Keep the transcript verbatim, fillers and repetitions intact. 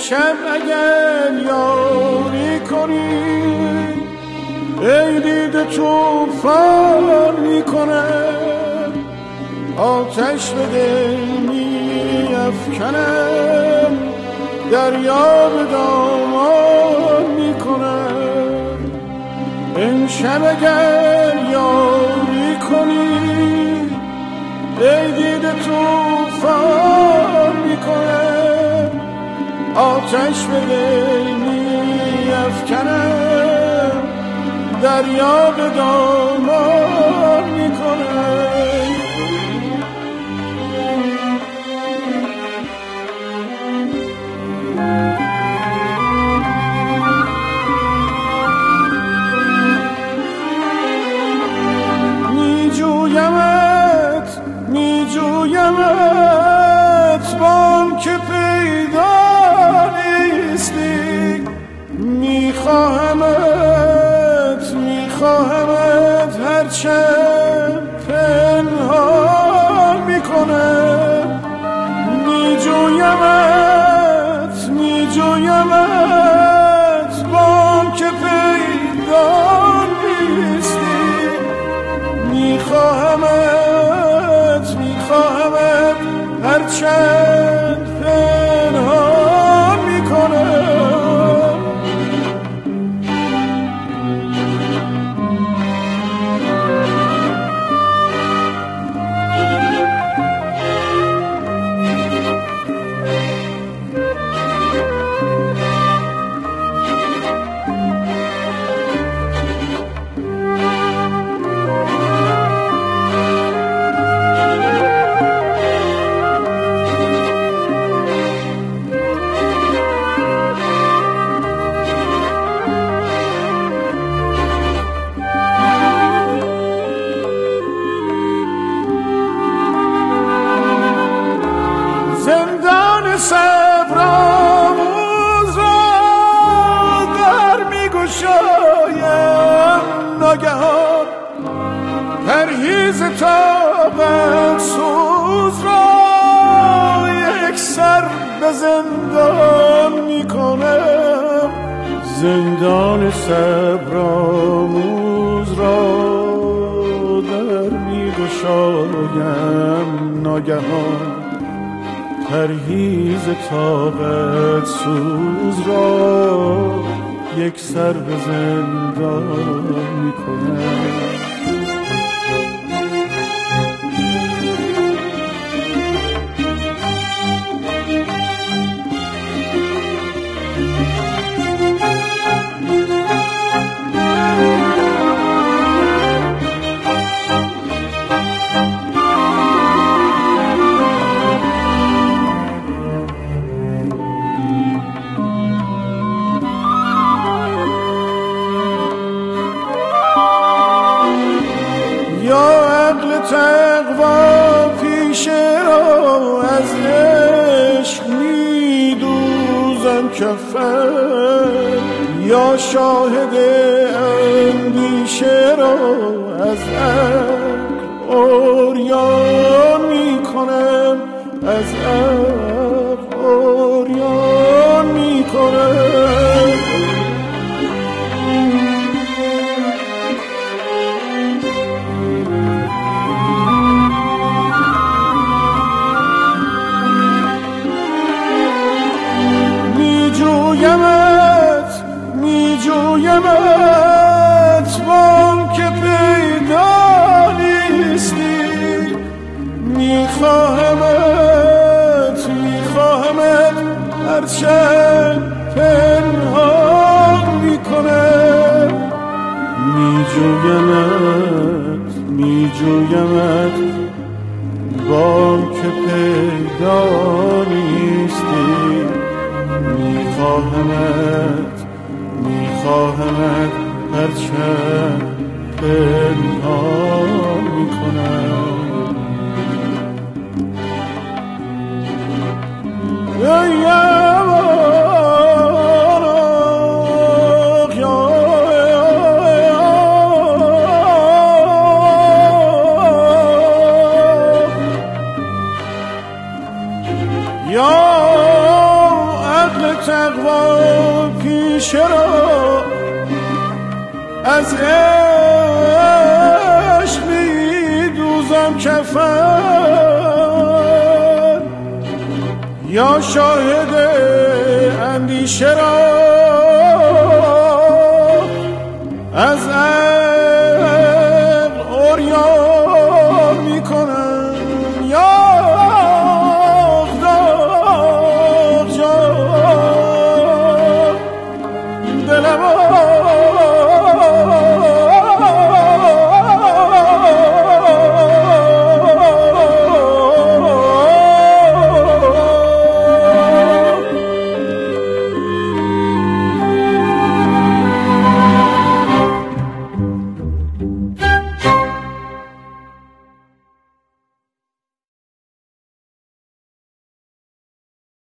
امشب اگر یاری کنی ای دیده توفان میکنه، آتش به دل میافکنم، دریا به دامان میکنه. امشب اگر یاری کنی ای دیده توفان میکنه، آتش به دل میافکنم، دریا به دامان میکنه. میجویمت میجویمت بام که پیدا نیستی، میخواهمت میخواهمت هرچند پنهان میکنم. میجویمت میجویمت بام که پیدا نیستی، میخواهمت میخواهمت هرچند پنهان میکنم. زندان صبرآموز را در میگشایم ناگهان، پرهیز طاقت سوز را یک سر به زندان میکنم. زندان صبرآموز را در میگشایم ناگهان، پرهیز طاقت سوز را یک سر به زندان میکنم. تقوا پیشه را از عشق میدوزم کفن، یا شاهد اندیشه را از عقل عریان میکنم، از عقل عریان میکنم. میجویمت میجویمت بام که پیدا نیستی، میخواهمت میخواهمت هرچند پنهان میکنم. میجویمت میجویمت بام که پیدا نیستی، میخواهمت میخواهمت هرچند پنهان میکنم. یا عقل از عشق می دوزم کفن یا شاهد اندیشه را